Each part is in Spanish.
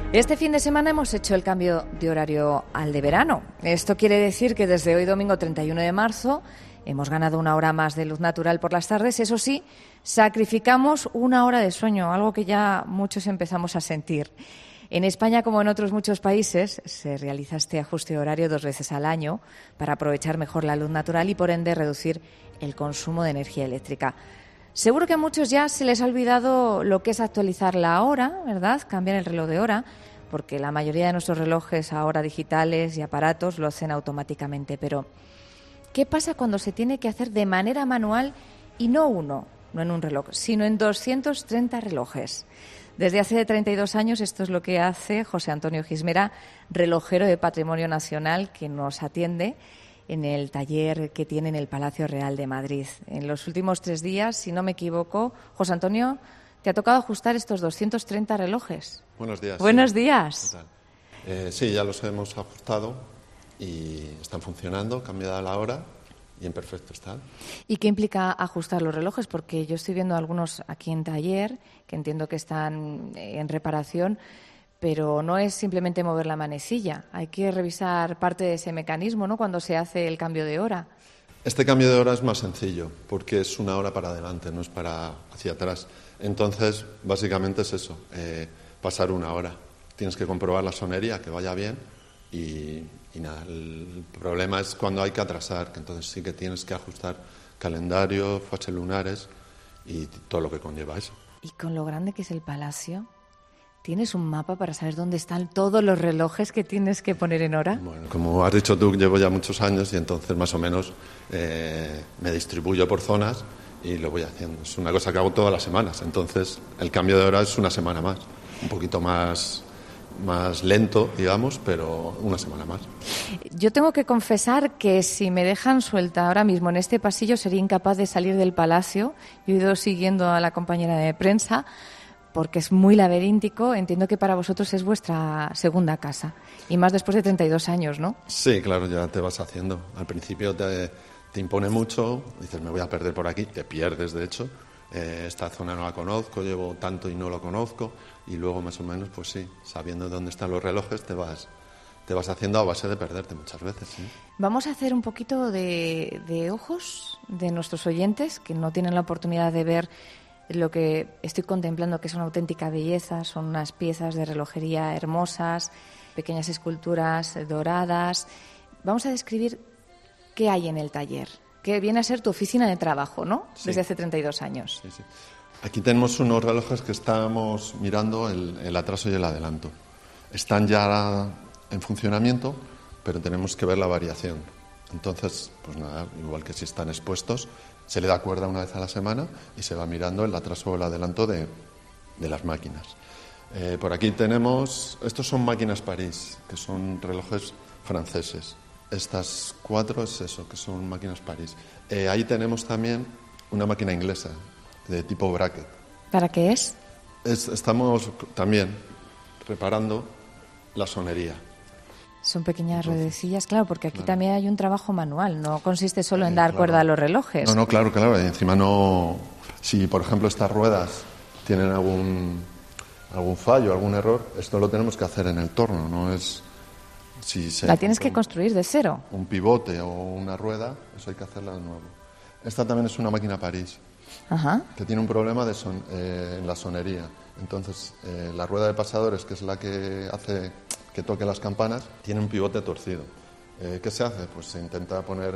Este fin de semana hemos hecho el cambio de horario al de verano. Esto quiere decir que desde hoy domingo 31 de marzo hemos ganado una hora más de luz natural por las tardes. Eso sí, sacrificamos una hora de sueño, algo que ya muchos empezamos a sentir. En España, como en otros muchos países, se realiza este ajuste horario 2 veces al año para aprovechar mejor la luz natural y, por ende, reducir el consumo de energía eléctrica. Seguro que a muchos ya se les ha olvidado lo que es actualizar la hora, ¿verdad? Cambiar el reloj de hora, porque la mayoría de nuestros relojes ahora digitales y aparatos lo hacen automáticamente. Pero, ¿qué pasa cuando se tiene que hacer de manera manual y no en un reloj, sino en 230 relojes? Desde hace 32 años esto es lo que hace José Antonio Gismera, relojero de Patrimonio Nacional, que nos atiende en el taller que tiene en el Palacio Real de Madrid. En los últimos 3 días, si no me equivoco, José Antonio, te ha tocado ajustar estos 230 relojes. Buenos días. Buenos días. ¿Qué tal? Sí, ya los hemos ajustado y están funcionando, cambiada la hora y en perfecto estado. ¿Y qué implica ajustar los relojes? Porque yo estoy viendo algunos aquí en taller, que entiendo que están en reparación, pero no es simplemente mover la manecilla. Hay que revisar parte de ese mecanismo, ¿no?, cuando se hace el cambio de hora. Este cambio de hora es más sencillo, porque es una hora para adelante, no es para hacia atrás. Entonces, básicamente es eso, pasar una hora. Tienes que comprobar la sonería, que vaya bien, y nada, el problema es cuando hay que atrasar, que entonces sí que tienes que ajustar calendario, fases lunares y todo lo que conlleva eso. Y con lo grande que es el palacio, ¿tienes un mapa para saber dónde están todos los relojes que tienes que poner en hora? Bueno, como has dicho tú, llevo ya muchos años y entonces más o menos me distribuyo por zonas y lo voy haciendo. Es una cosa que hago todas las semanas, entonces el cambio de hora es una semana más, un poquito más lento, digamos, pero una semana más. Yo tengo que confesar que si me dejan suelta ahora mismo en este pasillo sería incapaz de salir del palacio. Yo he ido siguiendo a la compañera de prensa porque es muy laberíntico. Entiendo que para vosotros es vuestra segunda casa y más después de 32 años, ¿no? Sí, claro, ya te vas haciendo. Al principio te impone mucho, dices me voy a perder por aquí, te pierdes de hecho. Esta zona no la conozco, llevo tanto y no lo conozco, y luego más o menos, pues sí, sabiendo dónde están los relojes, te vas haciendo a base de perderte muchas veces. ¿Sí? Vamos a hacer un poquito de ojos de nuestros oyentes que no tienen la oportunidad de ver lo que estoy contemplando, que es una auténtica belleza. Son unas piezas de relojería hermosas, pequeñas esculturas doradas. Vamos a describir qué hay en el taller, que viene a ser tu oficina de trabajo, ¿no? Sí. Desde hace 32 años. Sí. Aquí tenemos unos relojes que estamos mirando el atraso y el adelanto. Están ya en funcionamiento, pero tenemos que ver la variación. Entonces, pues nada, igual que si están expuestos, se le da cuerda una vez a la semana y se va mirando el atraso o el adelanto de las máquinas. Por aquí tenemos, estos son máquinas París, que son relojes franceses. Estas 4 es eso, que son máquinas París. Ahí tenemos también una máquina inglesa, de tipo bracket. ¿Para qué es? Estamos también reparando la sonería. Son pequeñas ruedecillas, claro, porque aquí también hay un trabajo manual, no consiste solo en dar cuerda a los relojes. No, claro, y encima no... Si, por ejemplo, estas ruedas tienen algún fallo, algún error, esto lo tenemos que hacer en el torno, no es... La tienes que construir de cero. Un pivote o una rueda, eso hay que hacerla de nuevo. Esta también es una máquina París. Ajá. Que tiene un problema en la sonería. Entonces, la rueda de pasadores, que es la que hace que toque las campanas, tiene un pivote torcido. ¿Qué se hace? Pues se intenta poner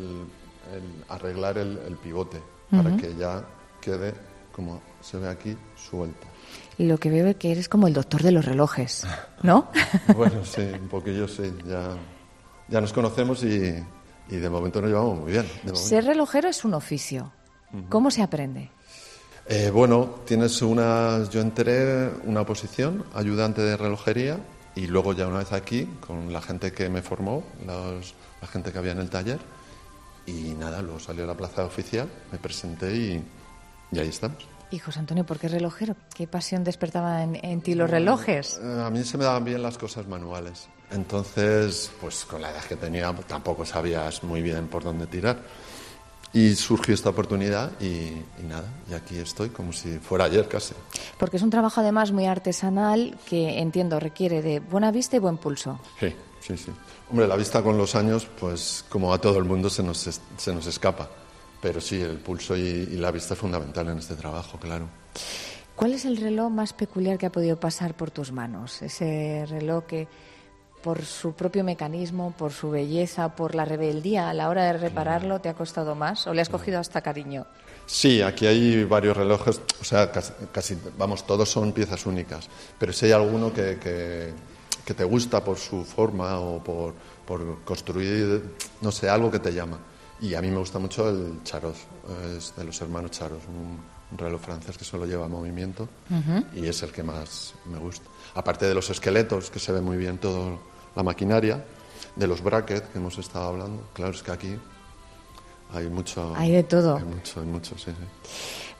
arreglar el pivote para que ya quede, como se ve aquí, suelta. Lo que veo es que eres como el doctor de los relojes, ¿no? Bueno, sí, un poquillo sí. Ya nos conocemos y de momento nos llevamos muy bien. Ser relojero es un oficio. ¿Cómo se aprende? Bueno, yo entré una posición, ayudante de relojería, y luego ya una vez aquí, con la gente que me formó, la gente que había en el taller, y nada, luego salió a la plaza oficial, me presenté y ahí estamos. Y José Antonio, ¿por qué relojero? ¿Qué pasión despertaban en ti los relojes? A mí se me daban bien las cosas manuales. Entonces, pues con la edad que tenía, tampoco sabías muy bien por dónde tirar. Y surgió esta oportunidad y nada, y aquí estoy como si fuera ayer casi. Porque es un trabajo además muy artesanal que entiendo requiere de buena vista y buen pulso. Sí, sí, sí. Hombre, la vista con los años, pues como a todo el mundo se nos escapa. Pero sí, el pulso y la vista es fundamental en este trabajo, claro. ¿Cuál es el reloj más peculiar que ha podido pasar por tus manos? Ese reloj que, por su propio mecanismo, por su belleza, por la rebeldía a la hora de repararlo, ¿te ha costado más o le has cogido hasta cariño? Sí, aquí hay varios relojes, o sea, casi vamos, todos son piezas únicas, pero si hay alguno que te gusta por su forma o por construir, no sé, algo que te llama. Y a mí me gusta mucho el Charros, es de los hermanos Charros, un reloj francés que solo lleva movimiento y es el que más me gusta. Aparte de los esqueletos, que se ve muy bien toda la maquinaria, de los brackets que hemos estado hablando, claro, es que aquí hay mucho. Hay de todo. Hay mucho, sí, sí.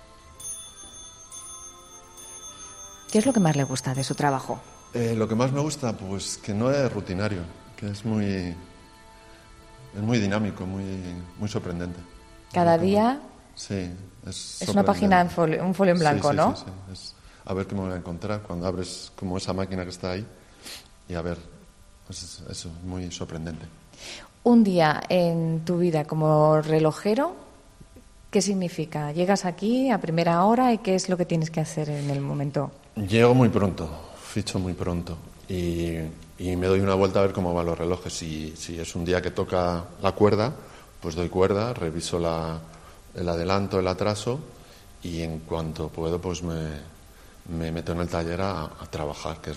¿Qué es lo que más le gusta de su trabajo? Lo que más me gusta, pues que no es rutinario, que es muy dinámico, muy sorprendente. Cada día. Sí, es una página, un folio en blanco, sí, ¿no? Sí. Es a ver qué me voy a encontrar cuando abres como esa máquina que está ahí y a ver, pues eso es muy sorprendente. Un día en tu vida como relojero, ¿qué significa? ¿Llegas aquí a primera hora y qué es lo que tienes que hacer en el momento? Llego muy pronto, ficho muy pronto y me doy una vuelta a ver cómo van los relojes. Si es un día que toca la cuerda, pues doy cuerda, reviso el adelanto, el atraso y en cuanto puedo pues me meto en el taller a trabajar, que es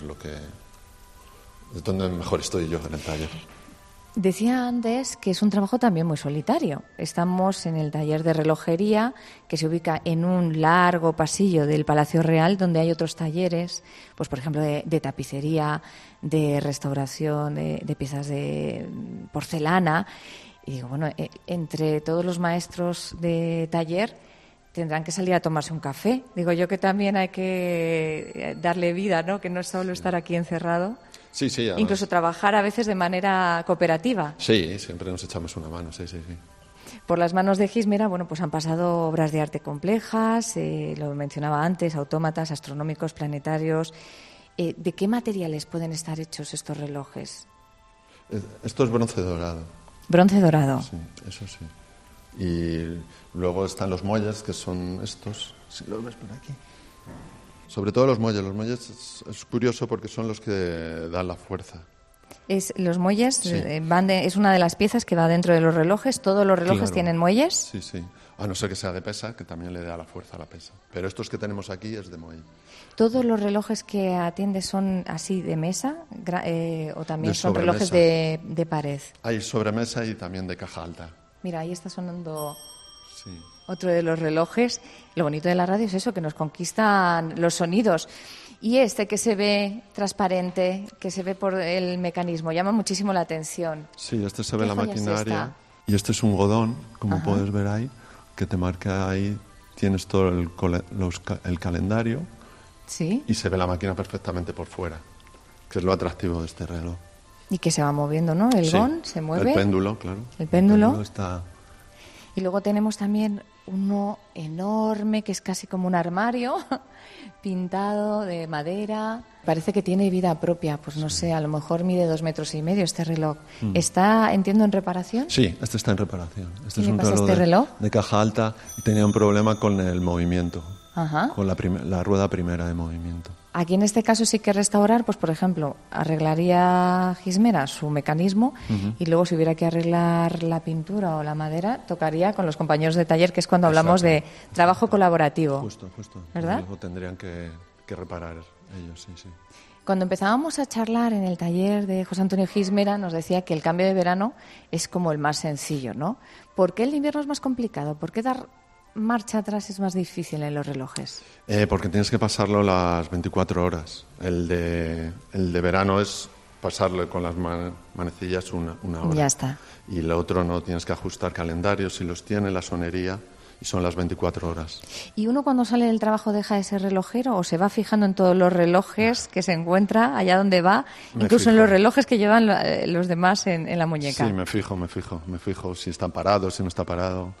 donde mejor estoy yo, en el taller. Decía antes que es un trabajo también muy solitario. Estamos en el taller de relojería que se ubica en un largo pasillo del Palacio Real donde hay otros talleres, pues por ejemplo de tapicería, de restauración, de piezas de porcelana. Y digo, bueno, entre todos los maestros de taller tendrán que salir a tomarse un café. Digo yo que también hay que darle vida, ¿no? Que no es solo estar aquí encerrado. Sí, además. Incluso trabajar a veces de manera cooperativa. Sí, siempre nos echamos una mano, sí. Por las manos de Gismera, bueno, pues han pasado obras de arte complejas, lo mencionaba antes, autómatas, astronómicos, planetarios. ¿De qué materiales pueden estar hechos estos relojes? Esto es bronce dorado. Bronce dorado. Sí, eso sí. Y luego están los muelles, que son estos, si los ves por aquí. Sobre todo los muelles es curioso porque son los que dan la fuerza. Los muelles sí. Es una de las piezas que va dentro de los relojes. ¿Todos los relojes tienen muelles? Sí. A no ser que sea de pesa, que también le da la fuerza a la pesa. Pero estos que tenemos aquí es de muelle. ¿Todos los relojes que atiendes son así de mesa o también son relojes de pared? Hay sobremesa y también de caja alta. Mira, ahí está sonando sí. Otro de los relojes. Lo bonito de la radio es eso, que nos conquistan los sonidos. Y este que se ve transparente, que se ve por el mecanismo, llama muchísimo la atención. Sí, este se ve la maquinaria. Y este es un godón, como puedes ver ahí, que te marca ahí, tienes todo el calendario. Sí. Y se ve la máquina perfectamente por fuera, que es lo atractivo de este reloj. Y que se va moviendo, ¿no? El gón se mueve. El péndulo, claro. El péndulo. El péndulo está... Y luego tenemos también uno enorme, que es casi como un armario, pintado de madera. Parece que tiene vida propia, pues no sé, a lo mejor mide 2,5 metros este reloj. ¿Está, entiendo, en reparación? Sí, este está en reparación. Este es un reloj de caja alta y tenía un problema con el movimiento, con la rueda primera de movimiento. Aquí en este caso sí que restaurar, pues por ejemplo, arreglaría Gismera su mecanismo y luego si hubiera que arreglar la pintura o la madera, tocaría con los compañeros de taller, que es cuando hablamos de trabajo colaborativo. Justo. ¿Verdad? Luego tendrían que reparar ellos, sí. Cuando empezábamos a charlar en el taller de José Antonio Gismera, nos decía que el cambio de verano es como el más sencillo, ¿no? ¿Por qué el invierno es más complicado? ¿Por qué dar marcha atrás es más difícil en los relojes? Porque tienes que pasarlo las 24 horas. El de verano es pasarlo con las manecillas una hora. Ya está. Y el otro no, tienes que ajustar calendarios, si los tiene, la sonería, y son las 24 horas. ¿Y uno cuando sale del trabajo deja de ser relojero o se va fijando en todos los relojes que se encuentra allá donde va, incluso en los relojes que llevan los demás en la muñeca? Sí, me fijo si están parados, si no está parado.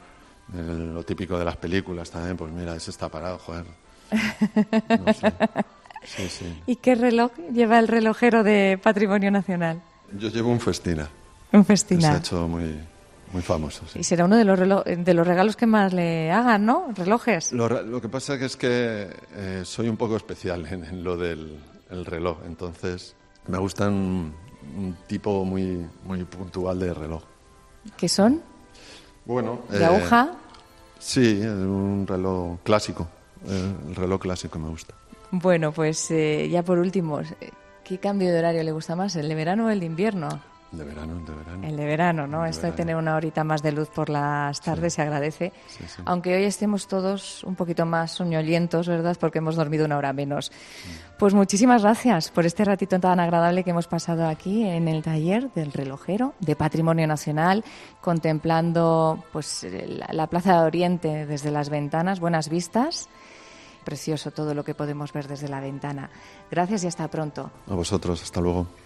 Lo típico de las películas también, pues mira, ese está parado, joder. No sé. Sí, sí. ¿Y qué reloj lleva el relojero de Patrimonio Nacional? Yo llevo un Festina. Un Festina. Que se ha hecho muy, muy famoso, sí. Y será uno de los regalos que más le hagan, ¿no? Relojes. Lo que pasa es que soy un poco especial en lo del el reloj, entonces me gusta un tipo muy, muy puntual de reloj. ¿Qué son? Bueno, ¿De aguja? Sí, un reloj clásico. El reloj clásico me gusta. Bueno, pues ya por último, ¿qué cambio de horario le gusta más, el de verano o el de invierno? De verano. El de verano, ¿no? Esto de tener una horita más de luz por las tardes se agradece. Sí. Aunque hoy estemos todos un poquito más soñolientos, ¿verdad? Porque hemos dormido una hora menos. Pues muchísimas gracias por este ratito tan agradable que hemos pasado aquí en el taller del relojero de Patrimonio Nacional, contemplando pues la Plaza de Oriente desde las ventanas, buenas vistas. Precioso todo lo que podemos ver desde la ventana. Gracias y hasta pronto. A vosotros, hasta luego.